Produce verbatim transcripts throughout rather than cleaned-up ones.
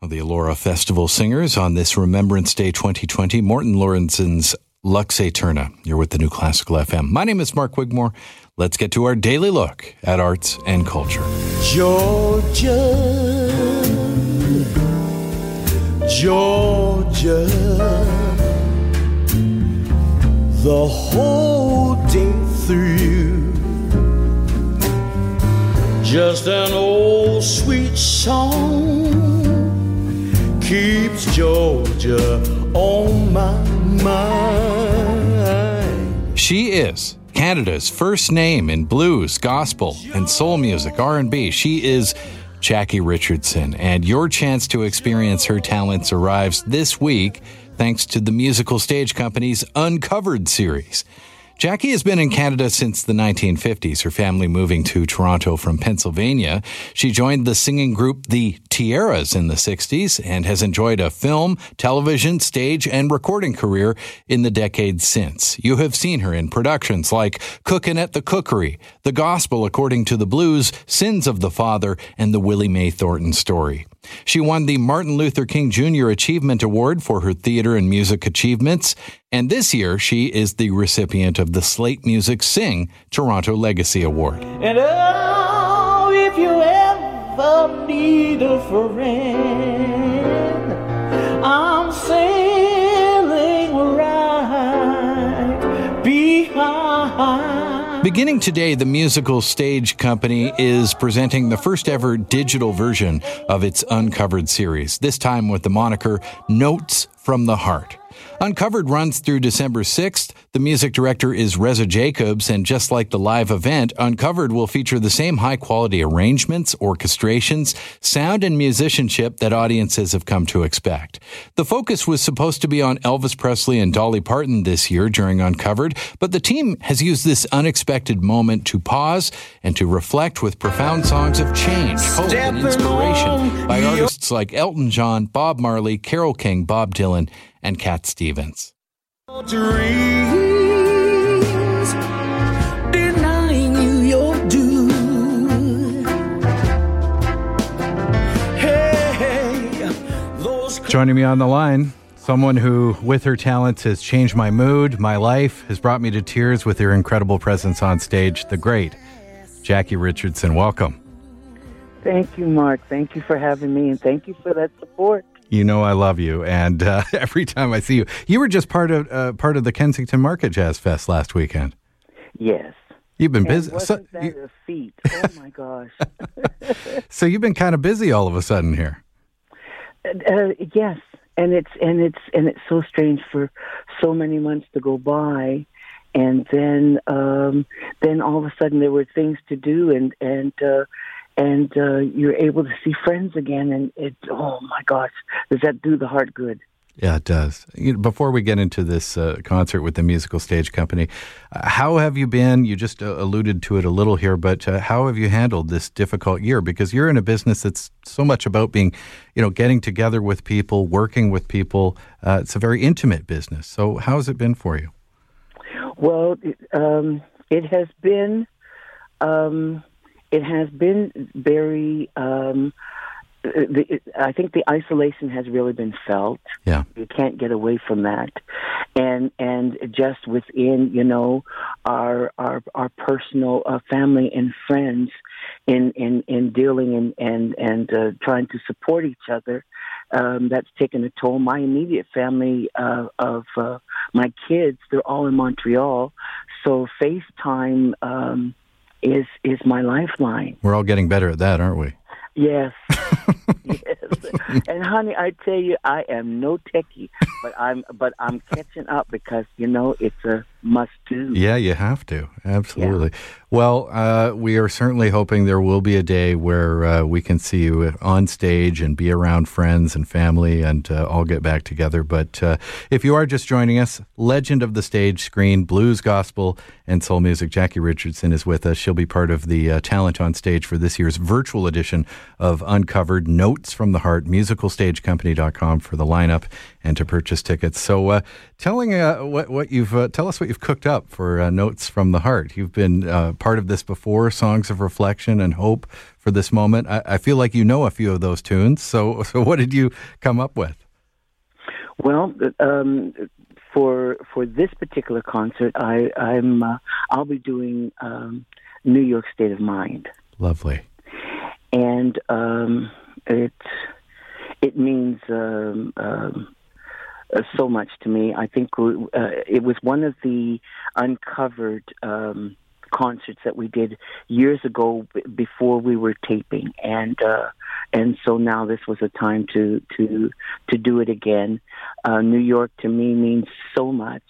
the Elora Festival singers on this Remembrance Day twenty twenty. Morton Lorenzen's Lux Aeterna. You're with the New Classical F M. My name is Mark Wigmore. Let's get to our daily look at arts and culture. Georgia, Georgia, the whole day through, just an old sweet song keeps Georgia on my mind. She is Canada's first name in blues, gospel, and soul music, R and B. She is Jackie Richardson, and your chance to experience her talents arrives this week thanks to the Musical Stage Company's Uncovered series. Jackie has been in Canada since the nineteen fifties, her family moving to Toronto from Pennsylvania. She joined the singing group The Tiaras in the sixties and has enjoyed a film, television, stage, and recording career in the decades since. You have seen her in productions like Cookin' at the Cookery, The Gospel According to the Blues, Sins of the Father, and The Willie Mae Thornton Story. She won the Martin Luther King Junior Achievement Award for her theater and music achievements, and this year she is the recipient of the Slate Music Sing Toronto Legacy Award. And oh, if you ever need a friend, I'm sailing right behind. Beginning today, the Musical Stage Company is presenting the first ever digital version of its Uncovered series, this time with the moniker Notes from the Heart. Uncovered runs through December sixth. The music director is Reza Jacobs, and just like the live event, Uncovered will feature the same high-quality arrangements, orchestrations, sound, and musicianship that audiences have come to expect. The focus was supposed to be on Elvis Presley and Dolly Parton this year during Uncovered, but the team has used this unexpected moment to pause and to reflect with profound songs of change, hope, and inspiration by artists like Elton John, Bob Marley, Carole King, Bob Dylan, and Cat Stevens. Dreams, denying you your due. Hey, those... Joining me on the line, someone who, with her talents, has changed my mood, my life, has brought me to tears with her incredible presence on stage, the great Jackie Richardson. Welcome. Thank you, Mark. Thank you for having me, and thank you for that support. You know I love you, and uh, every time I see you, you were just part of uh, part of the Kensington Market Jazz Fest last weekend. Yes. You've been and busy. Wasn't so, that you... a feat? Oh my gosh. So you've been kind of busy all of a sudden here. Uh, yes, and it's and it's and it's so strange for so many months to go by, and then um, then all of a sudden there were things to do, and and. Uh, And uh, you're able to see friends again, and it, oh my gosh, does that do the heart good? Yeah, it does. You know, before we get into this uh, concert with the Musical Stage Company, uh, how have you been? You just uh, alluded to it a little here, but uh, how have you handled this difficult year? Because you're in a business that's so much about being, you know, getting together with people, working with people. Uh, it's a very intimate business. So how has it been for you? Well, it, um, it has been... Um, It has been very, um, the, it, I think the isolation has really been felt. Yeah. You can't get away from that. And and just within, you know, our our, our personal uh, family and friends in, in, in dealing and, and, and uh, trying to support each other, um, that's taken a toll. My immediate family uh, of uh, my kids, they're all in Montreal. So FaceTime... Um, is is my lifeline. We're all getting better at that, aren't we? Yes. Yes. And honey, I tell you, I am no techie, but I'm but I'm catching up because, you know, it's a must do. Yeah, you have to. Absolutely. Yeah. Well, uh, we are certainly hoping there will be a day where uh, we can see you on stage and be around friends and family and uh, all get back together. But uh, if you are just joining us, legend of the stage screen, blues, gospel, and soul music, Jackie Richardson is with us. She'll be part of the uh, talent on stage for this year's virtual edition of Uncovered. Notes from the Heart, musical stage company dot com for the lineup and to purchase tickets. So uh, telling uh, what, what you've, uh, tell us what you've cooked up for uh, Notes from the Heart. You've been uh, part of this before, songs of reflection and hope for this moment. I, I feel like you know a few of those tunes. So, so what did you come up with? Well, um, for for this particular concert, I, I'm uh, I'll be doing um, New York State of Mind. Lovely. And um, it it means um, um, uh, so much to me. I think uh, it was one of the uncovered um, concerts that we did years ago b- before we were taping, and uh, and so now this was a time to to to do it again. Uh, New York to me means so much.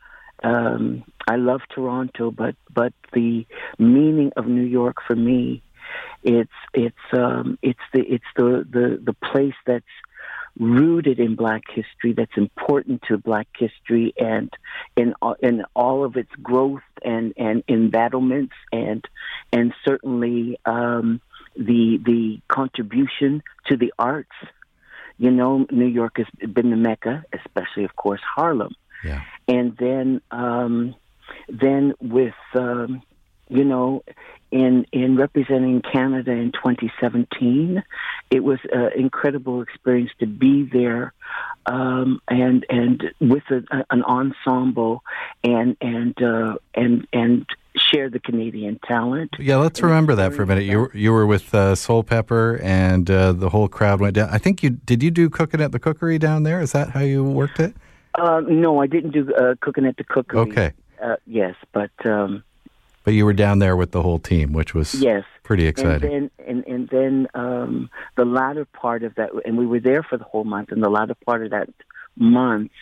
Um, I love Toronto, but but the meaning of New York for me, it's it's um, it's the it's the, the, the place that's rooted in Black history, that's important to Black history, and in in all of its growth and, and embattlements, and and certainly um, the the contribution to the arts. You know, New York has been the Mecca, especially, of course, Harlem. Yeah. And then, um, then with, um, you know, in in representing Canada in twenty seventeen, it was an incredible experience to be there, um, and and with a, an ensemble, and and uh, and and share the Canadian talent. Yeah, let's remember that for a minute. You were, you were with uh, Soul Pepper, and uh, the whole crowd went down. I think you did. You do Cooking at the Cookery down there? Is that how you worked it? Uh, no, I didn't do uh, Cooking at the Cookery. Okay. Uh, yes, but um, but you were down there with the whole team, which was yes, pretty exciting. And then, and, and then um, the latter part of that, and we were there for the whole month. And the latter part of that month,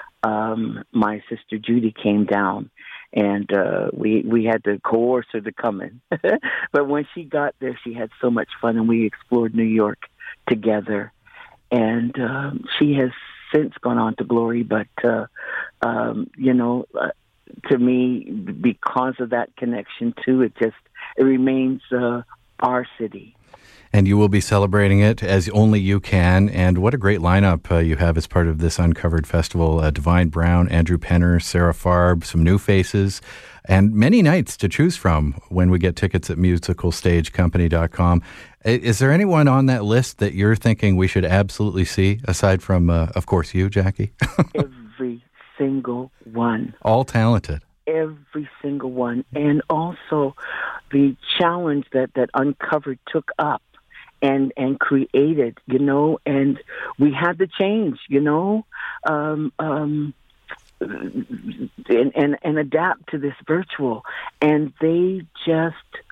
um, my sister Judy came down. And uh, we we had to coerce her to come in. But when she got there, she had so much fun, and we explored New York together. And um, she has since gone on to glory, but, uh, um, you know, uh, to me, because of that connection, too, it just it remains uh, our city. And you will be celebrating it as only you can. And what a great lineup uh, you have as part of this Uncovered Festival. Uh, Divine Brown, Andrew Penner, Sarah Farb, some new faces, and many nights to choose from when we get tickets at musical stage company dot com. Is there anyone on that list that you're thinking we should absolutely see, aside from, uh, of course, you, Jackie? Every single one. All talented. Every single one. And also the challenge that, that Uncovered took up and and created, you know, and we had to change, you know, um, um, and, and, and adapt to this virtual. And they just,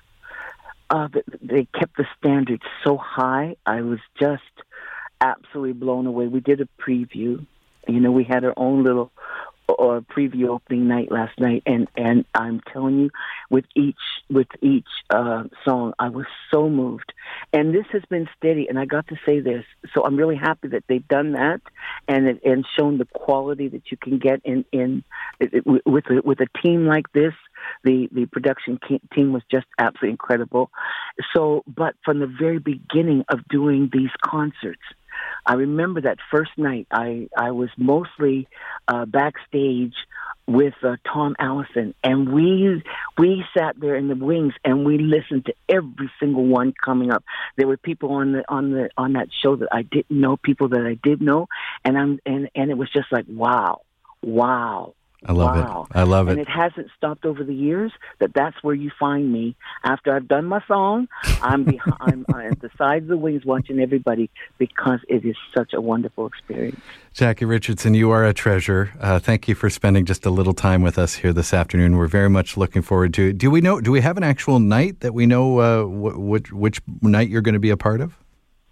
uh, they kept the standards so high. I was just absolutely blown away. We did a preview. You know, we had our own little or preview opening night last night, and, and I'm telling you, with each with each uh, song, I was so moved. And this has been steady, and I got to say this, so I'm really happy that they've done that, and it, and shown the quality that you can get in in it, with a, with a team like this. The the production team was just absolutely incredible. So, but from the very beginning of doing these concerts, I remember that first night, I, I was mostly uh, backstage with uh, Tom Allison, and we we sat there in the wings and we listened to every single one coming up. There were people on the on the on that show that I didn't know, people that I did know, and I'm and, and it was just like wow, wow. I love wow. it. I love and it. And it hasn't stopped over the years. That that's where you find me after I've done my song. I'm behind, I'm, I'm at the side of the wings watching everybody because it is such a wonderful experience. Jackie Richardson, you are a treasure. Uh, thank you for spending just a little time with us here this afternoon. We're very much looking forward to it. Do we know? Do we have an actual night that we know uh, wh- which which night you're going to be a part of?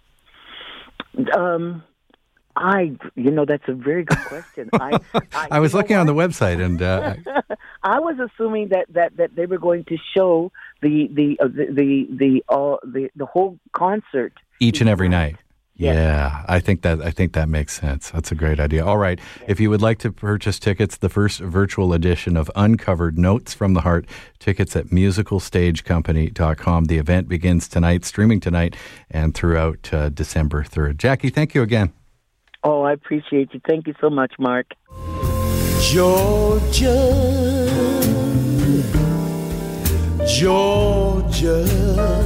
Um. I, you know, that's a very good question. I, I, I was looking on the website, and uh, I was assuming that, that, that they were going to show the the uh, the the the, uh, the the whole concert each and every night. Yes. Yeah, I think that I think that makes sense. That's a great idea. All right, yes. If you would like to purchase tickets, the first virtual edition of Uncovered Notes from the Heart, tickets at musical stage company dot com. The event begins tonight, streaming tonight, and throughout uh, December third. Jackie, thank you again. Oh, I appreciate you. Thank you so much, Mark. Georgia, Georgia.